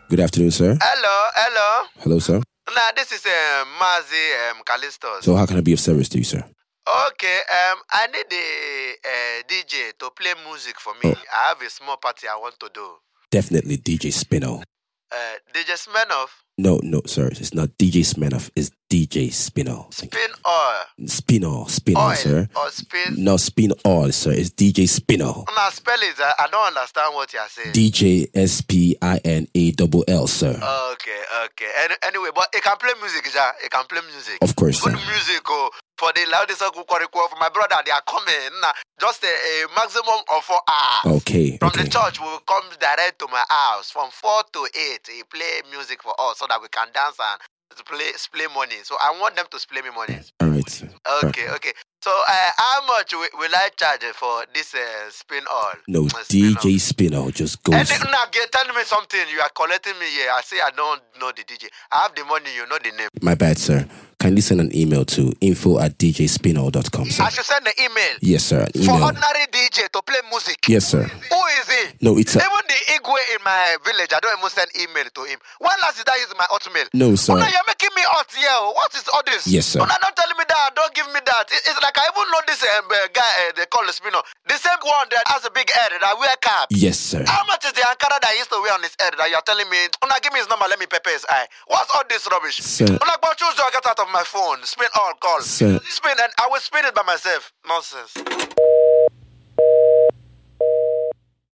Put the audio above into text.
Good afternoon, sir. Hello. Hello, sir. Nah, this is Mazi Callistos. So how can I be of service to you, sir? Okay, I need a DJ to play music for me. I have a small party I want to do. Definitely DJ Spino. DJ Smirnoff? No, sir. It's not DJ Smirnoff. It's DJ Spino. Spin oil. Spino, Oil sir. or spin? No, Spin oil, sir. It's DJ Spino. Now spell it. I don't understand what you're saying. DJ SPINALL, sir. Okay. Anyway, but it can play music, ja. It can play music. Of course, Good sir. music, for the loudest for my brother, they are coming. Nah, just a maximum of 4 hours. Okay. From the church, we will come direct to my house from 4 to 8. He play music for us so that we can dance and play money. So I want them to play me money. All right, sir. Okay. So how much will I charge for this spin oil? No, DJ Spino just goes. Tell me something. You are collecting me here. I say I don't know the DJ. I have the money. You know the name. My bad, sir. Kindly send an email to info@djspino.com, sir. I should send the email. Yes, sir. An For email. ordinary DJ to play music. Yes, sir. Who is he? No, it's a... Even the Igwe in my village, I don't even send email to him. When last did I use my hotmail? No, sir. Una, you're making me hot here. What is all this? Yes, sir. Una, don't tell me that. Don't give me that. It's like I even know this guy they call the Spino. The same one that has a big head that wear cap. Yes, sir. How much is the Ankara that he used to wear on his head that you're telling me? Una, give me his number. Let me pepper his eye. What's all this rubbish? Sir. Una, go choose or get out of my phone. Spin all call. Sir. Spin and I will spin it by myself. Nonsense.